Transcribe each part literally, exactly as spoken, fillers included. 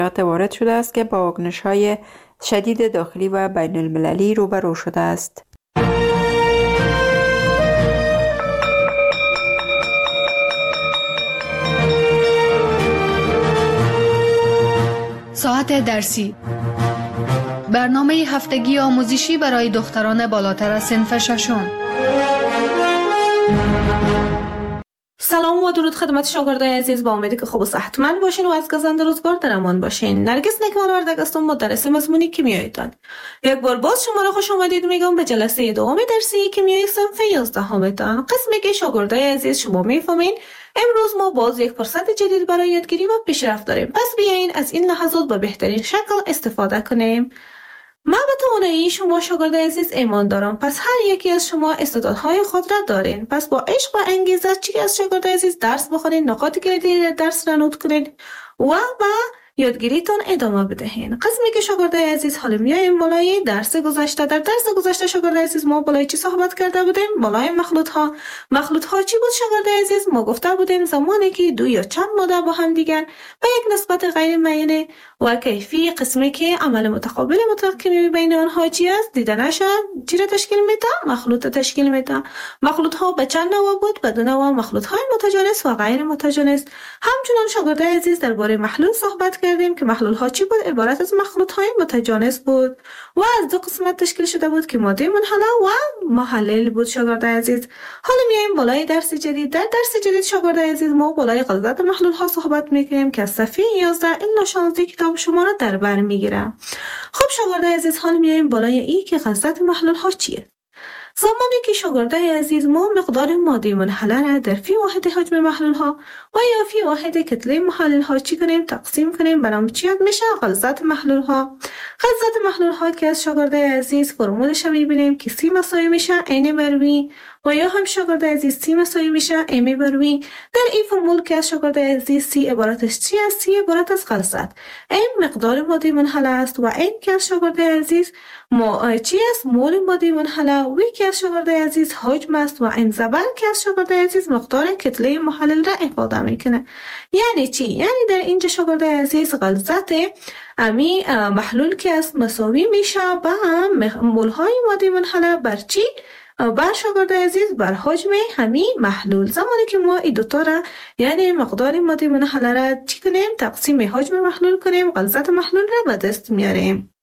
وارد شده است که با واکنش‌های شدید داخلی و بین المللی روبرو شده است. ساعت درسی، برنامه هفتگی آموزشی برای دختران بالاتر از صنف ششم. سلام و درود خدمت شاگردای عزیز، با امیدی که خوب و صحتمند باشین و از گزند روزگار در امان باشین. نرگس نکمال وردگ هستم، مدرس مضمون کیمیایتان. یک بار باز شما را خوش آمدید میگم به جلسه دوم درسی کیمیای صنف یازدهمتان. قسمی که شاگردای عزیز شما میفهمین امروز ما باز یک فرصت جدید برای یادگیری و پیشرفت داریم. پس بیاین از این لحظات به بهترین شکل استفاده کنیم. من به توانایی شما شاگردای عزیز ایمان دارم، پس هر یکی از شما استعدادهای خود را دارین. پس با عشق و انگیزه چی از شاگردای عزیز درس بخونین، نکات کلیدی درس را نوت کنین و با یادگیریتون ادامه بدهین. قسمی که شاگردای عزیز حالا میایم بالای درس گذشته. در درس گذشته شاگردای عزیز ما بالای چی صحبت کرده بودیم؟ بالای مخلوط ها. مخلوط ها چی بود شاگردای عزیز؟ ما گفته بودیم زمانی که دو یا چند ماده با هم دیگر به یک نسبت غیر معینه و کیفی، قسمی که عمل متقابل مطلق کیمیایی بین آنها چی است دیده نشد، چی را تشکیل میده؟ مخلوط تشکیل میده. مخلوط ها به چند نوع بود؟ به دو نوع، مخلوط های متجانس و غیر متجانس. همچنین شاگردای عزیز درباره محلول صحبت کردیم که محلول ها چی بود؟ عبارت از مخلوط های متجانس بود و از دو قسمت تشکیل شده بود که ماده منحله و محلل بود. شاگردای عزیز حالا میایم بالای درس جدید. در درس جدید شاگردای عزیز ما بالای غلظت محلول ها صحبت میکنیم که از صفحه یازده الی شانزده کتاب شما را در بر میگیره. خب شاگردای عزیز حالا میایم بالای ای که غلظت محلول ها چیه. زمانی که شاگردای عزیز ما مقدار ماده منحله را در فی واحد حجم محلول ها و یا فی واحد کتله محلول ها چی کنیم تقسیم کنیم، برام چی یاد میشه؟ غلظت محلول ها. غلظت محلول ها که از شاگردای عزیز فرمولش میبینیم که سی مساوی میشه این بر وی و یا هم شاگردای عزیز سی مساوی میشه ام بر وی. در این فرمول که از شاگردای عزیز سی عبارتش چی است؟ سی عبارت از غلظت، ام مقدار ماده منحله است و این که از شاگردای عزیز ما چی است؟ مول ماده منحله. وی که از شاگردای عزیز حجم است و ام زبر که از شاگردای عزیز مقدار کتله محلل را افاده میکنه. یعنی چی؟ یعنی در اینجا شاگردای عزیز غلظت امی محلول که است مساوی میشه با مول های ماده منحله بر چی؟ بر شاگردای عزیز بر حجم همی محلول. زمانی که ما این دوتا را یعنی مقدار ماده منحله را چی کنیم؟ تقسیم حجم محلول کنیم، غلظت محلول را به دست میاریم.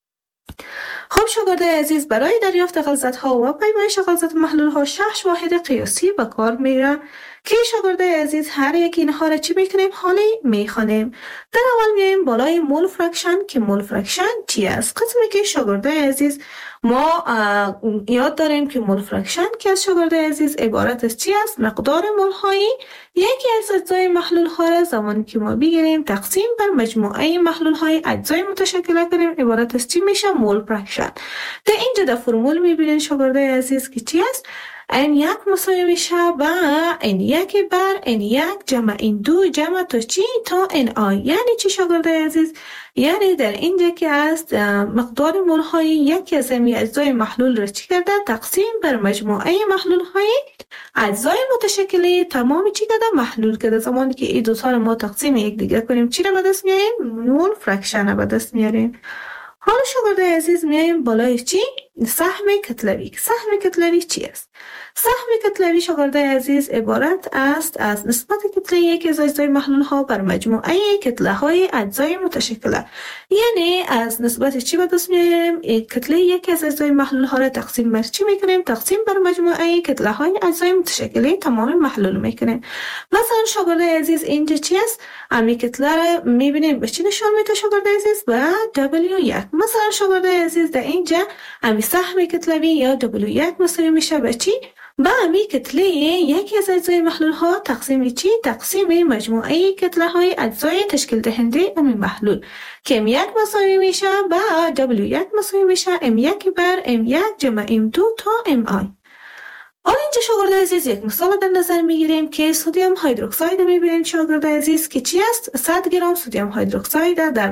خب شاگردای عزیز برای دریافت غلظت ها و پیمایش غلظت محلول ها شش واحد قیاسی به کار میره که شاگردای عزیز هر یک اینها را چی میکنیم؟ حالی میخوانیم. در اول میایم بالای مول فرکشن که مول فرکشن چی است. قسمی که شاگردای عزیز ما یاد داریم که مول فرکشن که از شاگردای عزیز عبارت از چی است؟ مقدار مول هایی یکی از اجزای محلول ها را زمانی که ما بگیریم تقسیم بر مجموعه محلول های اجزای متشکل کنیم، عبارت از چی میشه؟ مول فرکشن. در اینجا در فرمول میبینید شاگردای عزیز که چی است؟ این یک مساوی میشه با این یک بر این یک جمع این دو جمع تا چی؟ تا این آی. یعنی چی شاگردای عزیز؟ یعنی در اینجا که است مقدار مول های یکی از این اجزای محلول را چی کرده؟ تقسیم بر مجموعه محلول های اجزای متشکله تمام چی کرده؟ محلول کرده. زمانی که این دو تا رو ما تقسیم یک دیگه کنیم چی را به دست میاریم؟ مول فرکشن را به دست میاریم. حالا شاگردای عزیز میایم بالای چی؟ سهم کتلوی. سهم کتلوی چی است؟ سهم کتلوی شاگردای عزیز عبارت است از نسبت کتله یکی از اجزای محلول ها بر مجموعه کتله های اجزای متشکله. یعنی از نسبت چی به دست میاریم؟ کتله یکی از اجزای محلول ها را تقسیم بر چی میکنیم؟ تقسیم بر مجموعه کتله های اجزای متشکله تمام محلول میکنیم. مثلا شاگردای عزیز اینجا چی است؟ امی کتله را میبینیم به چی نشان میده شاگردای عزیز؟ به دبلیو یک. مثلا شاگردای عزیز در اینجا امی سهم کتلوی یا دبلیو یک مساوی میشه به چی؟ با امی کتله یکی از اجزای محلول ها تقسیم چی؟ تقسیم مجموعه کتله های اجزای تشکیل دهنده امی محلول که ام یک مساوی میشه با دبلیو یک مساوی میشه ام یک بر ام یک جمع ام دو تا ام آی. حالا اینجا شاگردای عزیز یک مثال در نظر میگیریم که سدیم هیدروکساید میبینیم شاگردای عزیز که چی است؟ صد گرم سدیم هیدروکساید در پنج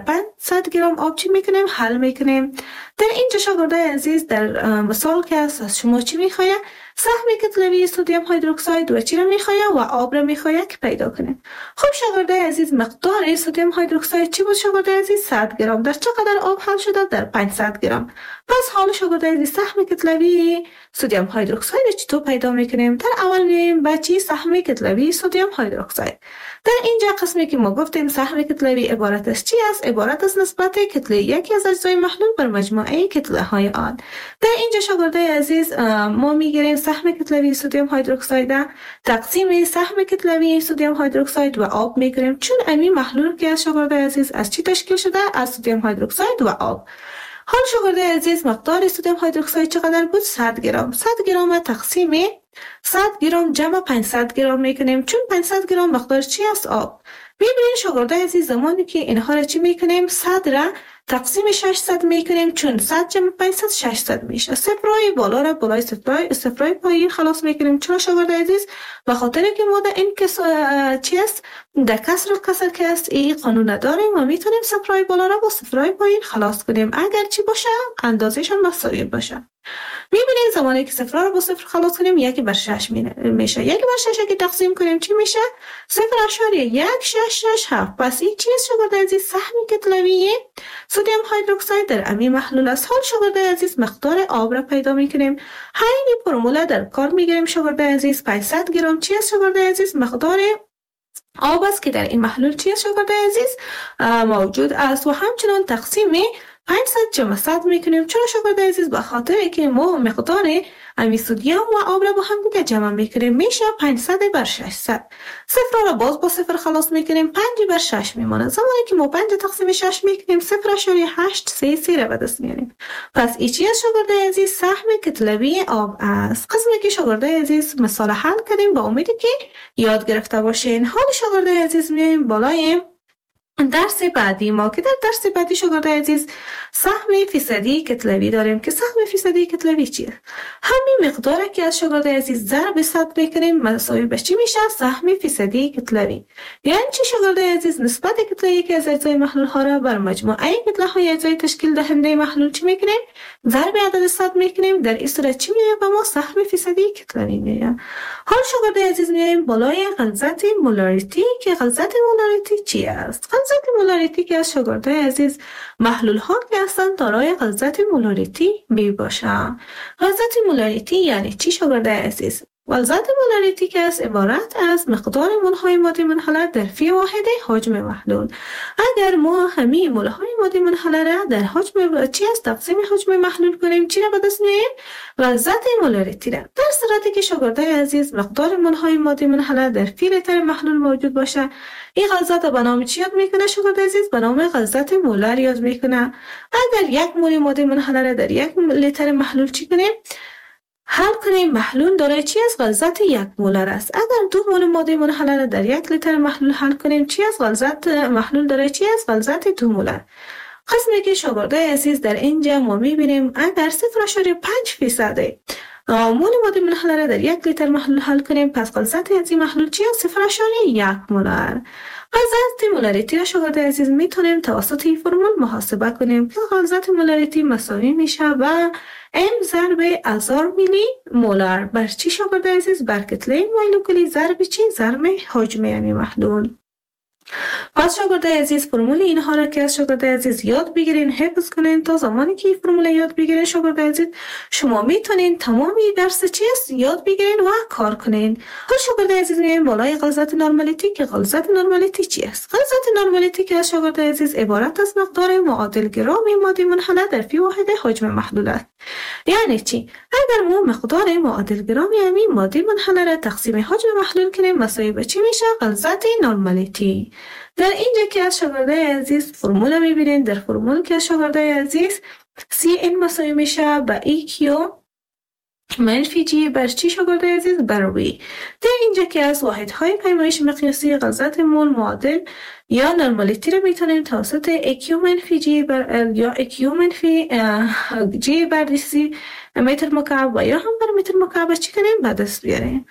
صد گرم آب چی میکنیم؟ حل میکنیم. در اینجا شاگردای عزیز در مثال که از شما چی میخواید؟ سهم کتلوی سدیم هیدروکساید و چی را میخواید و آب را میخواید که پیدا کنیم. خب شاگردای عزیز مقدار سدیم هیدروکساید چی بود شاگردای عزیز؟ صد گرم. در چقدر آب حل شده؟ در پانصد گرم. پس حالا شاگردای عزیز سهم کتلوی سدیم هیدروکساید چطور پیدا میکنیم؟ در اول میایم به چی؟ سهم کتلوی سدیم هیدروکساید. در اینجا قسمی که ما گفتیم سهم کتلوی عبارت از چی است؟ عبارت از نسبت کتله یکی از اجزای محلول بر مجموعه کتله های آن. در اینجا شاگردای عزیز ما میگیریم سهم کتلوی سدیم هیدروکساید تقسیم سهم کتلوی سدیم هیدروکساید و آب میگیریم، چون امی محلول که شاگردای عزیز از چی تشکیل شده؟ از سدیم هیدروکساید و آب. حال شاگردای عزیز مقدار سدیم هیدروکساید چقدر بود؟ صد گرم. صد گرم تقسیم صد گرم جمع پانصد گرم میکنیم، چون پانصد گرم مقدار چی است؟ آب. میبینید شاگردای عزیز زمانی که اینها را چی میکنیم؟ صد را تقسیم ششصد میکنیم، چون صد جمع پانصد ششصد میشه. صفرای بالا را بالای صفرای صفرای پایین خلاص میکنیم. چرا شاگردای عزیز؟ به خاطر که ما در این کس چی است؟ در کسر و کسر که است این قانون نداریم و میتونیم صفرای بالا را با صفرای پایین خلاص کنیم اگر چی باشه؟ اندازه‌شان مساوی باشه. میبینید زمانی که صفر رو با صفر خلاص کنیم یکی بر شش میشه. یکی بر شش که تقسیم کنیم چی میشه؟ صفر اشاریه یک شش شش هفت. پس این چیز شاگردای عزیز سهم کتلوی سدیم هیدروکساید در امی محلول است. حال شاگردای عزیز مقدار آب را پیدا میکنیم. همین فرمول در کار میگیریم شاگردای عزیز. پانصد گرم چی است شاگردای عزیز؟ مقدار آب است که در این محلول چی است شاگردای عزیز؟ موجود است و همچنان تقسیم پانصد جمع صد میکنیم. چرا شاگردای عزیز؟ به خاطر که ما مقدار امی سدیم و آب را با هم دیگه جمع میکنیم، میشه پانصد بر ششصد. صفر را باز با صفر خلاص میکنیم، پنج بر شش میمونه. زمانی که ما پنج تقسیم شش میکنیم صفر اشاریه هشت سه سه را به دست میاریم. پس این چی است شاگردای عزیز؟ سهم کتلوی آب است. قسمی که شاگردای عزیز مثال حل کردیم با امیدی که یاد گرفته باشین. حال شاگردای عزیز میایم بالای درس بعدی ما که در درس بعدی شاگردای عزیز سهم فیصدی کتلوی داریم که سهم فیصدی کتلوی چیه؟ همین مقداری که از شاگردای عزیز ضرب صد بکنیم مساوی به چی میشه؟ سهم فیصدی کتلوی. یعنی چی شاگردای عزیز؟ نسبت کتله که از اجزای محلول ها را بر مجموعه کتله های اجزای تشکیل دهنده محلول چی میکنیم؟ ضرب عدد صد میکنیم. در این صورت چی میاد به ما؟ سهم فیصدی کتلوی میاد. حال شاگردای عزیز میایم بالای غلظت مولاریتی که غلظت مولاریتی چی است؟ غلظت مولاریتی که از شاگردای عزیز محلول ها که هستند دارای غلظت مولاریتی می باشند. غلظت مولاریتی یعنی چی شاگردای عزیز؟ غلظت مولاریتی که از عبارت از مقدار مولهای ماده منحله در فی واحد حجم محلول. اگر ما همه مولهای ماده منحله را در حجم چی است تقسیم حجم محلول کنیم چی را به دست میاریم؟ غلظت مولاریتی را. در صورتی که شاگردای عزیز مقدار مولهای ماده منحله در فی لیتر محلول موجود باشه، این غلظت به نام چی یاد میکنه شاگردای عزیز؟ به نام غلظت مولر یاد میکنه. اگر یک مول ماده منحله را در یک لیتر محلول چی کنیم؟ حل کنیم، محلول دارای چی از غلظت یک مولر است. اگر دو مول ماده منحله را در یک لیتر محلول حل کنیم چی از غلظت محلول دارای چی از غلظت دو مولر. قسمی که شاگردای عزیز در اینجا ما میبینیم اگر صفر اشاریه پنج فیصد مول ماده منحله را در یک لیتر محلول حل کنیم پس غلظت از این محلول چی است؟ صفر اشاریه یک مولر. غلظت مولاریتی را شاگردای عزیز میتونیم توسط این فرمول محاسبه کنیم که غلظت مولاریتی مساوی میشه با ام ضرب هزار میلی مولر بر چی شاگردای عزیز؟ بر کتله مولکولی ضرب چی؟ ضرب حجم یعنی محلول. پس شاگردای عزیز فرمول اینها را که از شاگردای عزیز یاد بگیرین، حفظ کنین تا زمانی که این فرمول یاد بگیرین شاگردای عزیز شما میتونین تمامی درس چی است یاد بگیرین و کار کنین. حالا شاگردای عزیز میایم بالای غلظت نرمالیتی که غلظت نرمالیتی چی است؟ غلظت نرمالیتی که از شاگردای عزیز عبارت از مقدار معادل گرام ماده منحله در فی واحد حجم محلول است. یعنی چی؟ اگر ما مقدار معادل گرام یعنی ماده منحله را تقسیم حجم محلول کنیم مساوی به چی میشه؟ غلظت نرمالیتی. در اینجا که از شاگردای عزیز فرمول میبینین، در فرمول که از شاگردای عزیز سی این مساوی میشه به ای کیو منفی جی بر چی شاگردای عزیز؟ بر وی. در اینجا که از واحدهای پیمایش مقیاسی غلظت مول معادل یا نرمالیتی رو میتونیم توسط ایکیو منفی جی بر یا ایکیو منفی جی بر سی متر مکعب و یا هم بر متر مکعب چی کنیم؟ به دست بیاریم.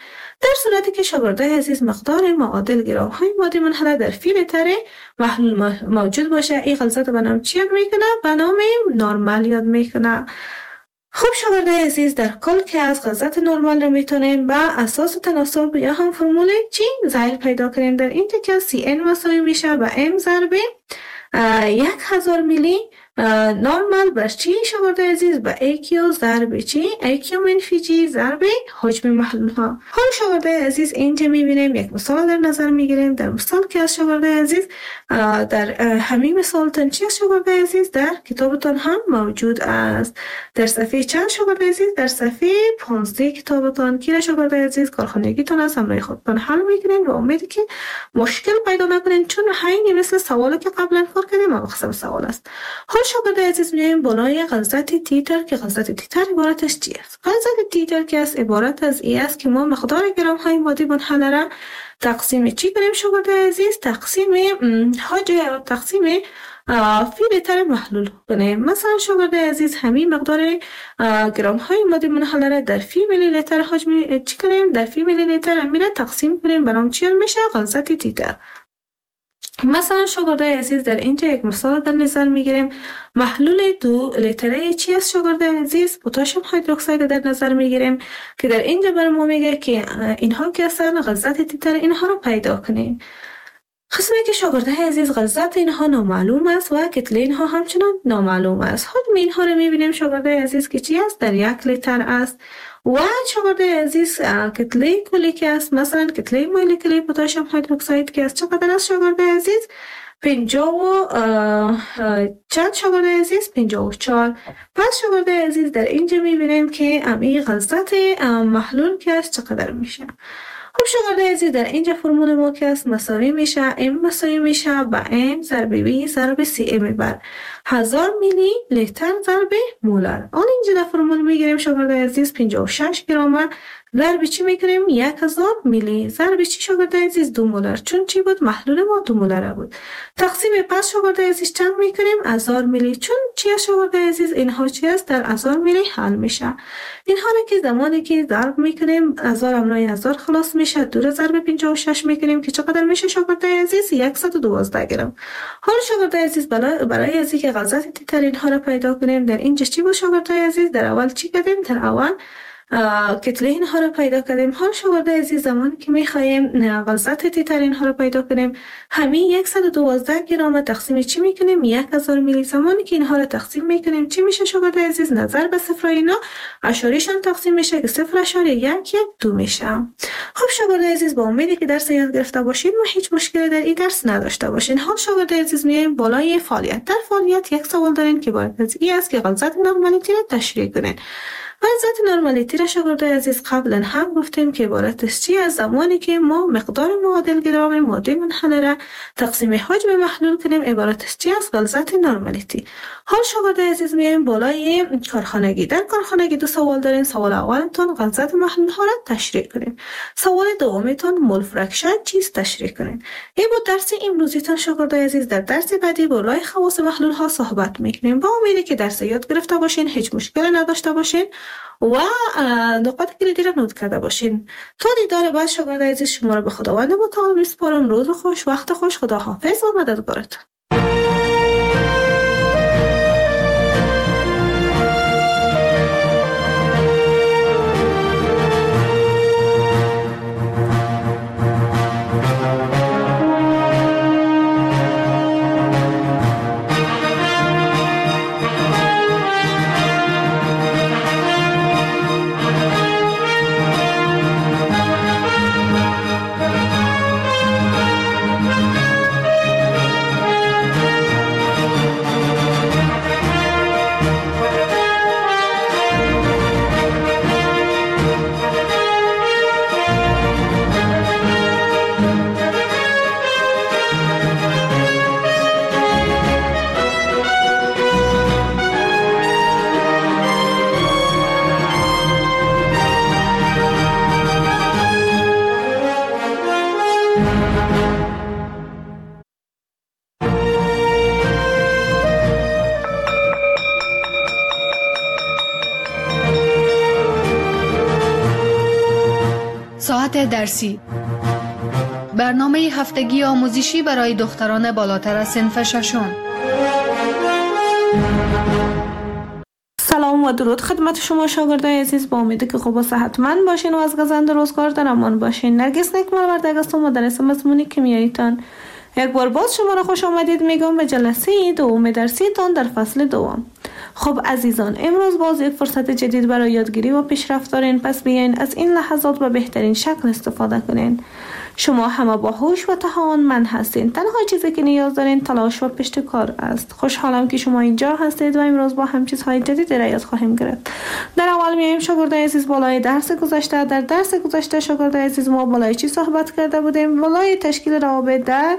در صورتی که شاگردای عزیز مقدار معادل گرام های ماده منحله در فی لیتر محلول موجود باشه، این غلظت به نام چی یاد میکنه؟ به نام نرمال یاد میکنه. خب شاگردای عزیز، در کل که از غلظت نرمال رو میتونیم به اساس تناسب یا هم فرمول چی ظاهر پیدا کنیم. در اینجا که سی ان مساوی میشه به ام ضرب یک هزار میلی نرمال بر چی شاگردای عزیز؟ به ای کیو ضرب چی؟ ای کیو منفی جی ضرب حجم محلول ها. حالا شاگردای عزیز اینجا میبینیم یک مثال در نظر میگیریم. در مثال که از شاگردای عزیز در همین مثال تن چی از شاگردای عزیز در کتابتان هم موجود است. در صفحه چند شاگردای عزیز؟ در صفحه پانزده کتابتان که شاگردای عزیز کارخانگیتان از همراه خودتان حل میکنین و امیدی که مشکل پیدا نکنین، چون همین مثل سوالی که قبلا کار کردیم مقصد سوال است. شاگردای عزیز میایم بالای غلظت تیتر که غلظت تیتر عبارتش چی است؟ غلظت تیتر که است عبارت از ای است که ما مقدار گرم های ماده منحله را تقسیم چی کنیم شاگردای عزیز؟ تقسیم حجم تقسیم فی لیتر محلول کنیم. مثلا شاگردای عزیز همین مقدار گرم های ماده منحله را در فی میلی لیتر حجم چی کنیم؟ در فی میلی لیتر امیره تقسیم کنیم، برام چی میشه؟ غلظت تیتر. مثلا شاگردای عزیز در اینجا یک مثال در نظر میگیریم. محلول دو لیتره چی است شاگردای عزیز؟ پتاسیم هیدروکساید در نظر میگیریم که در اینجا بر ما میگه که اینها که اصلا غلظت تیتر اینها رو پیدا کنیم. قسمی که شاگردای عزیز غلظت اینها نامعلوم است و کتله اینها همچنان نامعلوم است. حجم اینها رو میبینیم شاگردای عزیز که چی است؟ در یک لیتر است. و شاگردای عزیز کتله کلی که است، مثلا کتله مولکولی پتاسیم هیدروکساید که است چقدر است شاگردای عزیز؟ پنجاه و چند شاگردای عزیز؟ پنجاه و چهار. پس شاگردای عزیز در اینجا میبینیم که امی غلظت محلول که است چقدر میشه. خب شاگردای عزیز در اینجا فرمول ما که است مساوی میشه ام مساوی میشه با ام ضرب وی ضرب سی ام بر هزار میلی لیتر ضرب مولر. آن اینجا در فرمول میگیریم شاگردای عزیز پنجاه و شش گرم ضرب چی میکنیم؟ یک هزار میلی ضرب چی شاگردای عزیز؟ دو مولر، چون چی بود؟ محلول ما دو مولر بود. تقسیم پس شاگردای عزیز چند میکنیم؟ هزار میلی، چون چی شاگردای عزیز؟ اینها چی است؟ در هزار میلی حل میشه. اینها را که زمانی که ضرب میکنیم هزار امرای هزار خلاص میشه، دو ضرب پنجاه و شش میکنیم که چقدر میشه شاگردای عزیز؟ صد و دوازده گرم. حالا شاگردای عزیز برای از اینکه غلظت تیتر اینها را پیدا کنیم در اینجا چی بود شاگردای عزیز؟ در اول چی کردیم؟ در اول کتله اینها رو پیدا کردیم. حال شاگردای عزیز زمانی که میخوایم غلظت تیتر اینها رو پیدا کنیم همین صد و دوازده گرم تقسیم چی میکنیم؟ یک هزار میلی. زمانی که اینها رو تقسیم میکنیم چی میشه شاگردای عزیز؟ نظر به صفر اینا اشاریشان تقسیم میشه که صفر اشاری یک یک دو میشه. خب شاگردای عزیز با امیدی که درس یاد گرفته باشید و هیچ مشکلی در این درس نداشته باشین. حال شاگردای عزیز میایم بالای فعالیت. در فعالیت یک سوال دارین که باید از این است که غلظت نرمالیتی رو تشریح کنین. غلظت نرمالیتی را شاگردای عزیز قبلا هم گفتیم که عبارت است چی؟ از زمانی که ما مقدار معادل گرام ماده منحله را تقسیم حجم محلول کنیم عبارت است چی؟ از غلظت نرمالیتی. حال شاگردای عزیز میایم بالای کارخانگی. در کارخانگی دو سوال دارین. سوال اولتون غلظت محلول ها را تشریح کنین. سوال دومتون مول فرکشن چیست تشریح کنین. این بود درس امروزیتون شاگردای عزیز. در درس بعدی بالای خواص محلول ها صحبت میکنیم. با امیدی که درس یاد گرفته باشین، هیچ مشکلی نداشته باشین و نقاط کلیدی را نوت کرده باشین. تا دیدار بعد شاگردای عزیز شما را به خداوند متعال میسپارم. روز خوش، وقت خوش، خدا حافظ و مددگارتون. برنامه درسی، برنامه هفتگی آموزشی برای دختران بالاتر از صنف ششم. سلام و درود خدمت شما شاگردای عزیز، با امید که خوب و صحتمند باشین و از گزند روزگار در امان باشین. نرگس نکمل ورده هستم، مدرس مضمون کیمیاییتان. یک بار باز شما را خوش آمدید میگم به جلسه دوم درسیتان در فصل دوم. خب عزیزان، امروز باز یک فرصت جدید برای یادگیری و پیشرفت دارین، پس بیاین از این لحظات به بهترین شکل استفاده کنین. شما همه با هوش و توانمند هستین. تنها چیزی که نیاز دارین تلاش و پشت کار است. خوشحالم که شما اینجا هستید و امروز با هم چیزهای جدید را یاد خواهیم گرفت. در اول میایم شاگردای عزیز بالای درس گذشته. در درس گذشته شاگردای عزیز ما بالای چی صحبت کرده بودیم؟ بالای تشکیل روابط در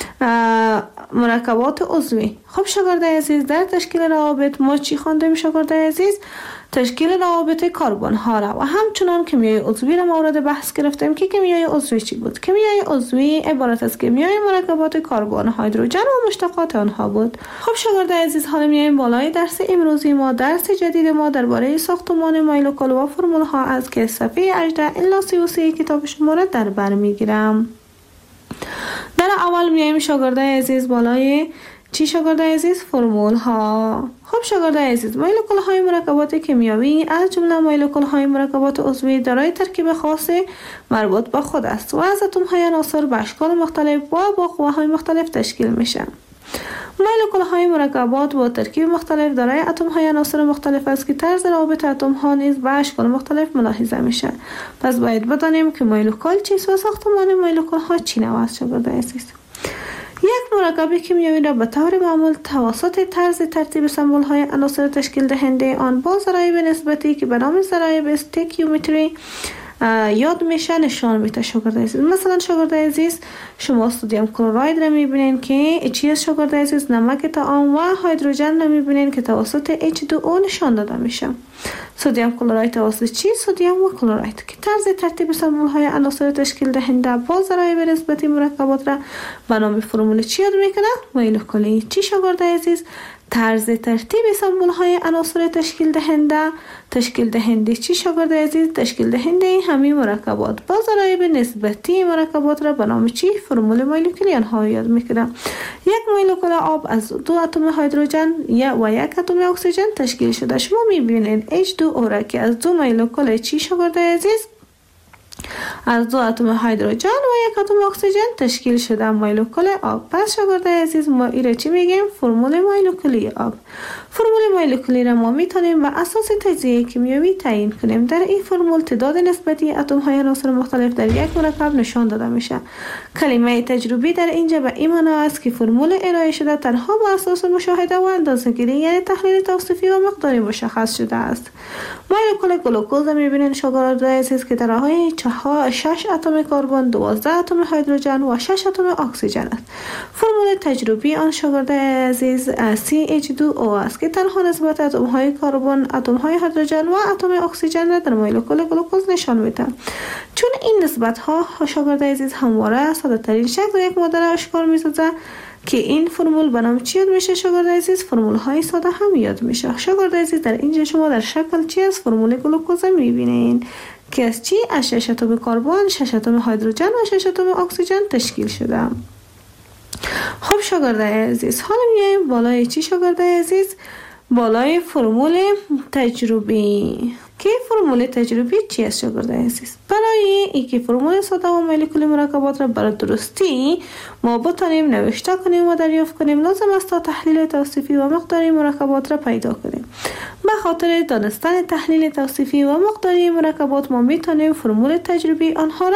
مرکبات عضوی. خب شاگردای عزیز، در تشکیل روابط ما چی خواندیم شاگردای عزیز؟ تشکیل روابط کربن ها را و همچنان کیمیای عضوی را مورد بحث گرفتیم که کیمیای عضوی چی بود. کیمیای عضوی عبارت از کیمیای مرکبات کربن، هیدروژن و مشتقات آنها بود. خب شاگردای عزیز، حالا میایم بالای درس امروزی ما. درس جدید ما درباره ساختمان مولکول و فرمول ها از که صفحه هجده الی سی و سه کتاب شما را در بر میگیرم. در اول میایم شاگردای عزیز بالای چی شاگردای عزیز؟ فرمول ها. خب شاگردای عزیز، مولکول های مرکبات کیمیایی از جمله مولکول های مرکبات عضوی دارای ترکیب خاص مربوط به خود است و از اتم های عناصر به اشکال مختلف و با قوه های مختلف تشکیل میشن. مولکول های مرکبات با ترکیب مختلف دارای اتم های عناصر مختلف است که طرز روابط اتم ها نیز به اشکال مختلف ملاحظه میشه. پس باید بدانیم که مولکول چیست و ساختمان مولکول ها چی نوع است شاگردای عزیز. یک مرکب کیمیایی را به طور معمول توسط طرز ترتیب سمبل های عناصر تشکیل دهنده آن با ضرایب نسبتی که به نام ضرایب استیکیومتری یاد میشه نشان میده شاگردای عزیز. مثلا شاگردای عزیز، شما سدیم کلراید را میبینین که چی است شاگردای عزیز؟ نمک طعام. و هیدروژن را میبینین که توسط اچ دو او نشان داده میشه. سدیم کلراید توسط چی؟ سدیم و کلراید که طرز ترتیب سمبل های عناصر تشکیل دهنده با ضرایب نسبتی مرکبات را به نام فرمول چی یاد میکنه؟ مولکولی. چی شاگردای عزیز؟ طرز ترتیب سمبل های عناصر تشکیل دهنده. تشکیل دهنده چی شاگردای عزیز؟ تشکیل دهنده همین مرکبات با ضرایب نسبتی مرکبات را به نام چی؟ فرمول مولکولی آنها یاد میکنه. یک مولکول آب از دو اتم هیدروژن و یک اتم اکسیژن تشکیل شده. شما میبینید اچ دو او را که از دو مولکول چی شاگردای عزیز؟ از دو اتم هیدروژن و یک اتم اکسیژن تشکیل شده مولکول آب. پس شاگردای عزیز، ما این را چی میگیم؟ فرمول مولکولی آب. فرمول مولکولی را ما میتونیم بر اساس تجزیه کیمیایی تعیین کنیم. در این فرمول تعداد نسبتی اتم های عناصر مختلف در یک مرکب نشان داده میشه. کلمه تجربی در اینجا به این معنی است که فرمول ارائه شده تنها بر اساس مشاهده و اندازه‌گیری یعنی تحلیل توصیفی و مقداری مشخص شده است. مولکول گلوکوز را میبینید شاگردای عزیز که درهای شش اتم کربن، دوازده اتم هیدروژن و شش اتم اکسیژن است. فرمول تجربی آن شاگردای عزیز سی اچ دو او است که تنها نسبت اتم های کربن، اتم های هیدروژن و اتم اکسیژن را در مولکول گلوکوز نشان میده. چون این نسبت ها شاگردای عزیز همواره ساده ترین شکل یک ماده را اشکال میسازه که این فرمول به نام چی یاد میشه شاگردای عزیز؟ فرمول های ساده هم یاد میشه. شاگردای عزیز، در اینجا شما در شکل چی از فرمول گلوکوز میبینین که از چی؟ از شش اتم کربن، شش اتم هیدروژن و شش اتم اکسیژن تشکیل شده. خب شاگردای عزیز، حالا میایم بالای چی شاگردای عزیز؟ بالای فرمول تجربی. که فرمول تجربی چی است شاگردای عزیز؟ برای اینکه فرمول ساده و مولکولی مرکبات را برای درستی ما بتانیم نوشته کنیم و دریافت کنیم، لازم است تا تحلیل توصیفی و مقداری مرکبات را پیدا کنیم. به خاطر دانستن تحلیل توصیفی و مقداری مرکبات ما میتونیم فرمول تجربی آنها را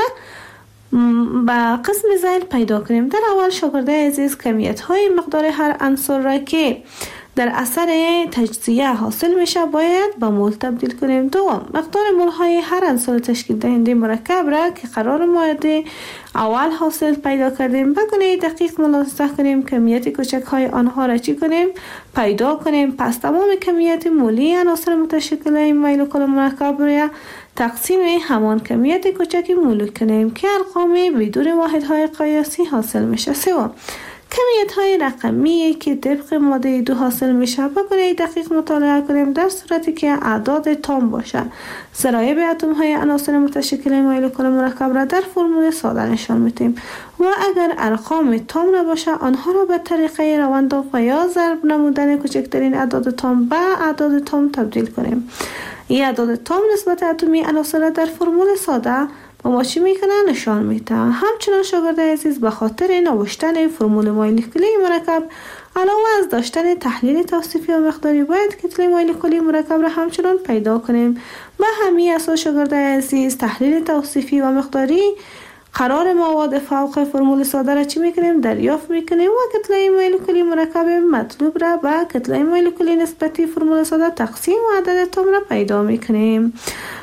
با قسم ذیل پیدا کنیم. در اول شاگردای عزیز، کمیت های مقدار هر عنصر را که در اثر تجزیه حاصل میشه باید به مول تبدیل کنیم. دوم، مقدار مول های هر عنصر تشکیل دهنده مرکب را که قرار مورد اول حاصل پیدا کردیم به گونه دقیق ملاحظه کنیم. کمیت کوچک های آنها را چی کنیم؟ پیدا کنیم. پس تمام کمیت مولی عناصر متشکل این مولکول مرکب را تقسیم همان کمیت کوچک مول کنیم که ارقام بدون واحدهای قیاسی حاصل میشه. سوم، کمیت های رقمی که طبق ماده دو حاصل میشه بکنید دقیق مطالعه کنیم در صورتی که اعداد تام باشه. ضرایب اتم های عناصر متشکل مولکول مرکب را در فرمول ساده نشان میدیم و اگر ارقام تام نباشه آنها را به طریقه روانداف و یا ضرب نمودن کوچکترین اعداد تام به اعداد تام تبدیل کنیم. این اعداد تام نسبت اتمی عناصر در فرمول ساده و ما چی میکنه نشان میده. همچنان شاگرد عزیز به خاطر نوشتن فرمول مولکولی مرکب علاوه از داشتن تحلیل توصیفی و مقداری باید کتله مولکولی مرکب را همچنان پیدا کنیم. به همین اساس شاگرد عزیز تحلیل توصیفی و مقداری قرار مواد فوق فرمول ساده را چی میکنیم دریافت میکنیم و کتله مولکولی مرکب مطلوب را به کتله مولکولی نسبتی فرمول ساده تقسیم و عدد تام را پیدا میکنیم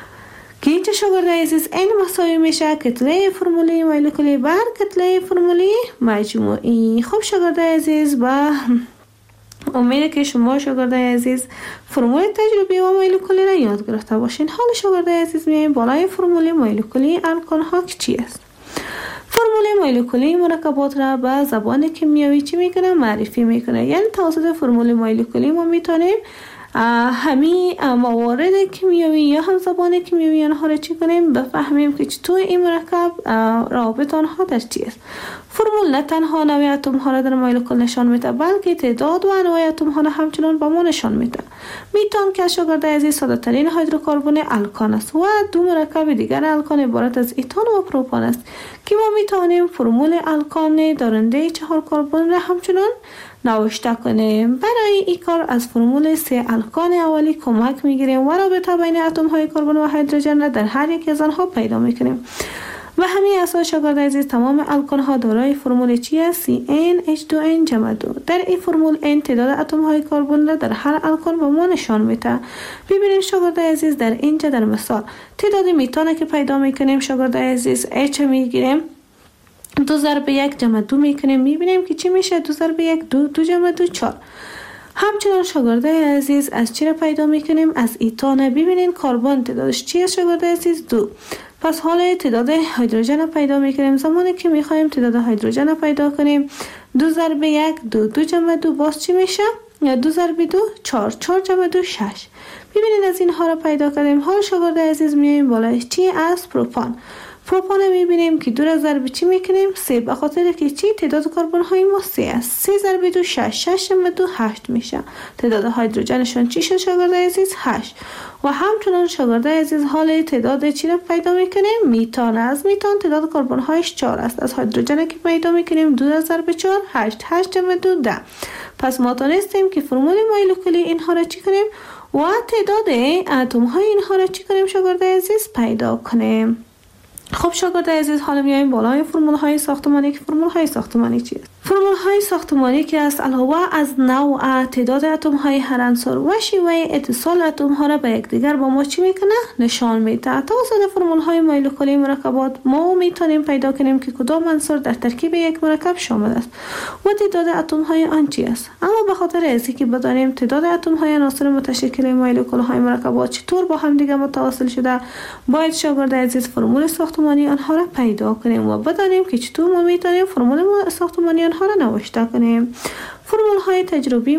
که اینجا شاگرد عزیز این مساوی میشه کتله فرمولی مولکولی بر کتله فرمولی مجموعی. خب شاگرد عزیز با امیده که شما شاگرد عزیز فرمول تجربی و مولکولی را یاد گرفته باشین. حال شاگرد عزیز میایم بالای فرمول مولکولی الکان ها که چی است؟ فرمول مولکولی مرکبات را به زبان کیمیایی چی میکنه معرفی میکنه، یعنی توسط فرمول مولکولی ما میتونیم همین موارد کیمیایی یا هم زبان کیمیایی آنها را چی کنیم بفهمیم که چطور این مرکب رابط آنها در چی است. فرمول نه تنها نوع اتم ها را در مولکول نشان میده بلکه تعداد و انواع اتم ها را همچنان به ما نشان میده. میتون که شاگرد عزیز ساده ترین هیدروکربن الکان است و دو مرکب دیگر الکان عبارت از ایتان و پروپان است که ما میتونیم فرمول الکان دارنده چهار کربن را همچنان نوشته کنیم. برای این کار از فرمول سه الکان اولی کمک میگیریم و رابطه بین اتم های کربن و هیدروژن را در هر یک از آنها پیدا میکنیم. و همین اساس شاگرد عزیز تمام الکان ها دارای فرمول چی است؟ سی ان اچ دو ان جمع دو. در این فرمول n تعداد اتم های کربن را در هر الکان به ما نشان میده. ببینید شاگرد عزیز در اینجا در مثال تعداد میتان که پیدا میکنیم شاگرد عزیز h میگیریم دو ضرب یک جمع دو میکنیم میبینیم که چی میشه دو ضرب یک دو دو جمع دو چهار. همچنان شاگرد عزیز از چی را پیدا میکنیم؟ از ایتان. ببینید کربن تعدادش چی است شاگرد عزیز؟ دو. پس حال تعداد هیدروژن را پیدا میکنیم. زمانی که میخوایم تعداد هیدروژن را پیدا کنیم دو ضرب یک دو دو جمع دو باز چی میشه؟ یا دو ضرب دو چهار چهار جمع دو شش. ببینید از اینها را پیدا کردیم. حال شاگرد عزیز میایم بالای چی از پروپان. پروپان میبینیم که دو را ضرب چی میکنیم؟ سه. به خاطر که چی تعداد کربن های ما سه است. سه ضرب دو شش شش جمع دو هشت میشه. تعداد هیدروژنشون چی شد شاگرد عزیز؟ هشت. و همچنان شاگرد عزیز حال تعداد چی را پیدا میکنیم؟ میتان. از میتان تعداد کربن هایش چهار است. از هیدروژن که پیدا میکنیم دو را ضرب چهار هشت هشت جمع دو ده. پس ما تونستیم که فرمول مولکولی اینها را چی کنیم و تعداد اتم های اینها را چی کنیم شاگرد عزیز پیدا کنیم. خب شاگرد عزیز حالا میایم بالای فرمول های ساختمانی. که فرمول های ساختمانی چی است؟ فرمول های ساختمانی که است علاوه از نوع تعداد اتم های هر عنصر و شیوه اتصال اتم ها را به یکدیگر با ما چی میکنه نشان میده. توسط فرمول های مولکولی مرکبات ما میتونیم پیدا کنیم که کدام عنصر در ترکیب یک مرکب شامل است و تعداد اتم های آن چی است. اما به خاطر اینکه که بدانیم تعداد اتم های عناصر متشکل مولکول های مرکبات چطور با هم دیگه متواصل شده باید شاگرد عزیز فرمول ساختمانی آنها را پیدا کنیم و بدانیم که چطور ما میتونیم فرمول ساختمانی آنها را نوشته کنیم. فرمول های تجربی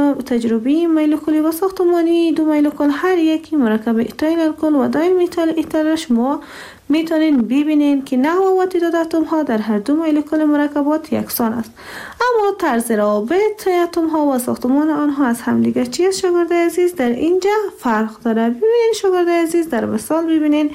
تجربی مولکولی و ساختمانی دو مولکول هر یکی مرکب ایتایل الکل و دایل میتایل ایتایل شما میتونین ببینین که نوع و تعداد اتم ها در هر دو مولکول مرکبات یکسان است، اما طرز رابط اتم ها و ساختمان آنها از همدیگر چی است شاگرد عزیز؟ در اینجا فرق داره. ببینین شاگرد عزیز در مثال ببینین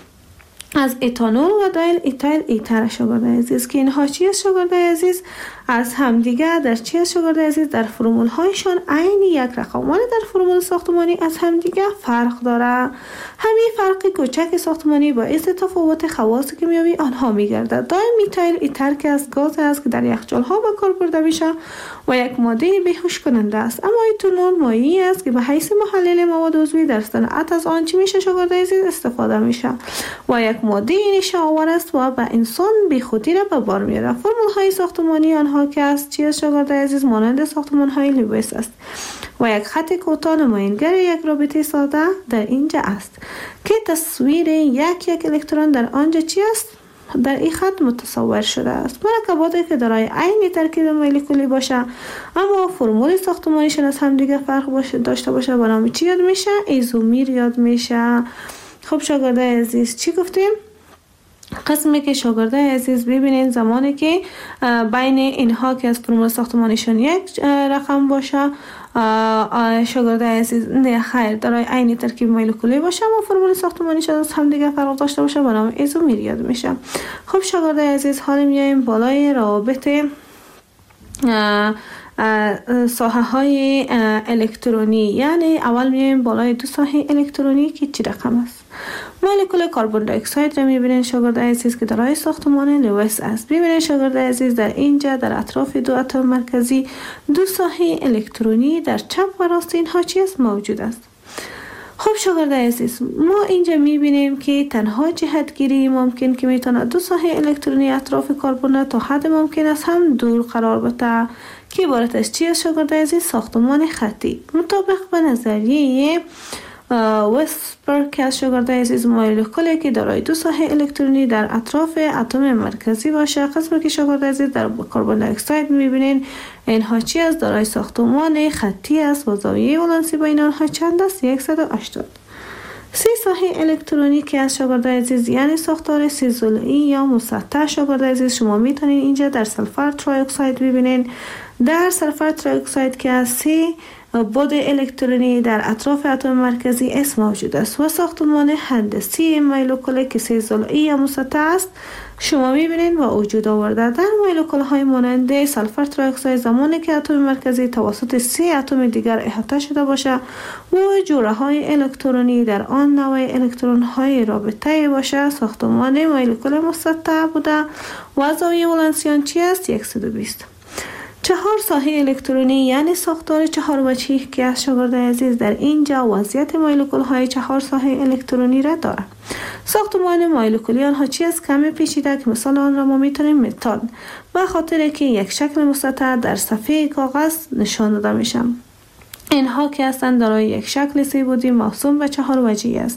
از ایتانول و دایل ایتایل ایتر شاگرد عزیز که اینها چی است شاگرد عزیز؟ از همدیگر در چی است شاگرد عزیز؟ در فرمول هایشان عین یک رقم ولی در فرمول ساختمانی از همدیگر فرق داره. همین فرق کوچک ساختمانی باعث تفاوت خواص کیمیایی آنها میگردد. دایل میتایل ایتر که از گاز است که در یخچال ها به کار برده میشه و یک ماده بیهوش کننده است، اما ایتانول مایعی است که به حیث محلل مواد عضوی در صنعت از آن چی میشه شاگرد عزیز؟ استفاده میشه و یک ماده نشه آور است و به انسان بیخودی را به بار میاره. فرمول های ساختمانی آنها که است چی است شاگرد عزیز؟ مانند ساختمان های لوئیس است و یک خط کوتاه نماینگر یک رابطه ساده در اینجا است که تصویر یک یک الکترون در آنجا چی است؟ در این خط متصور شده است. مرکباتی که دارای عین ترکیب مولکولی باشه اما فرمول ساختمانیشان از هم دیگه فرق باشه داشته باشه به نام چی یاد میشه؟ ایزومر یاد میشه. خب شاگردای عزیز چی گفتیم؟ قسمی که شاگردای عزیز ببینید زمانی که بین اینها که از فرمول ساختمانیشان یک رقم باشه شاگردای عزیز نه خیر دارای عین ترکیب مولکولی باشه اما فرمول ساختمانیشان از هم دیگه فرق داشته باشه به نام ایزومر یاد میشه. خب شاگردای عزیز حالا میایم بالای روابط ساحه های الکترونی، یعنی اول میایم بالای دو ساحه الکترونی که چی رقم است. مولکول کربن دی اکساید را میبینید شاگرد عزیز که دارای ساختمان لوئیس است. ببینید شاگرد عزیز در اینجا در اطراف دو اتم مرکزی دو ساحه الکترونی در چپ و راست اینها چی است موجود است. خب شاگرد عزیز ما اینجا میبینیم که تنها جهتگیری ممکن که میتونه دو ساحه الکترونی اطراف کربن تا حد ممکن است هم دور قرار بده که عبارت از چی است شاگرد عزیز؟ ساختمان خطی. مطابق به نظریه وسپر که از شاگرد عزیز مولکولی که دارای دو ساحه الکترونی در اطراف اتم مرکزی باشه، قسمی که شاگرد عزیز در کربن دی اکساید میبینین اینها چی است؟ دارای ساختمان خطی است و زاویه ولانسی بین آنها چند است؟ صد و هشتاد. سی ساحه الکترونی که از شاگرد عزیز یعنی ساختار سی ضلعی یا مسطح شاگرد عزیز شما میتونین اینجا در سلفر تری اکساید ببینین. در سلفر تری اکساید که از سی بود الکترونی در اطراف اتم مرکزی اس موجود است و ساختمان هندسی مولکولی که سه ضلعی یا مسطح است شما میبینید و وجود آورده. در مولکول های مانند سلفر تری اکساید زمانی که اتم مرکزی توسط سه اتم دیگر احاطه شده باشه و جوره های الکترونی در آن نوع الکترون های رابطه باشه، ساختمان مولکول مسطح بوده و زاویه ولانسی آن چی است؟ صد و بیست. چهار ساحه الکترونی یعنی ساختار چهار وجهی که از شاگرد عزیز در اینجا وضعیت مولکول های چهار ساحه الکترونی را دارد. ساختمان مولکولی آنها چی است؟ کمی پیچیده که مثال آن را ما میتونیم متان به خاطر که یک شکل مسطح در صفحه کاغذ نشان داده میشم. اینها که هستند دارای یک شکل سه بعدی موسوم به چهار وجهی است.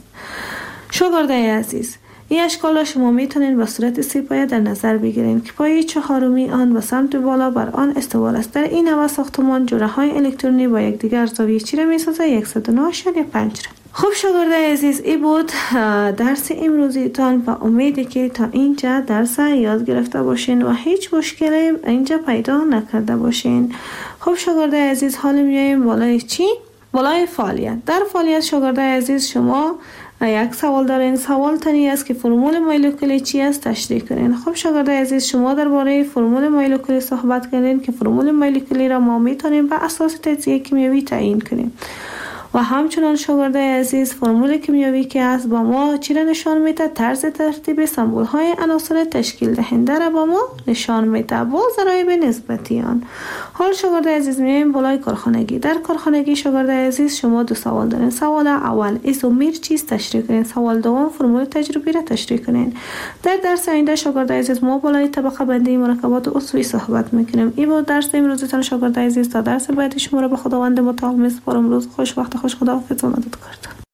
شاگرد عزیز این اشکال را شما میتونید به صورت سه پایه در نظر بگیرید که پایه چهارمی آن به سمت بالا بر آن استوار است. در این نوع ساختمان جوره های الکترونی با یکدیگر زاویه چی را میسازه؟ صد و نه اشاریه پنج را. خب شاگرد عزیز این بود درس امروزیتان و امیدی که تا اینجا درس یاد گرفته باشین و هیچ مشکلی اینجا پیدا نکرده باشین. خب شاگرد عزیز حالا میایم بالای چی؟ بالای فعالیت. در فعالیت شاگرد عزیز شما یک سوال دارین. سوال تنی است که فرمول مولکولی چی است تشریح کنین. خب شاگرد عزیز شما درباره فرمول مولکولی صحبت کردین که فرمول مولکولی را ما میتونیم به اساس تجزیه کیمیایی تعیین کنیم و همچنان شاگرد عزیز فرمول کیمیایی که است با ما چی را نشان میده؟ طرز ترتیب سمبول های عناصر تشکیل دهنده را با ما نشان میده با ضرایب نسبتی آن. حال شاگرد عزیز میایم بالای کارخانگی. در کارخانگی شاگرد عزیز شما دو سوال دارین. سوال اول ایزومر چیست تشریح کنین. سوال دوم فرمول تجربی را تشریح کنین. در درس آینده شاگرد عزیز ما بالای طبقه بندی مرکبات عضوی صحبت میکنیم. این بود درس امروزتان شاگرد عزیز. تا درس بعدی شما را به خداوند متعال میسپارم. روز خوش، وقت خوش، خداحافظ و مدد کردن.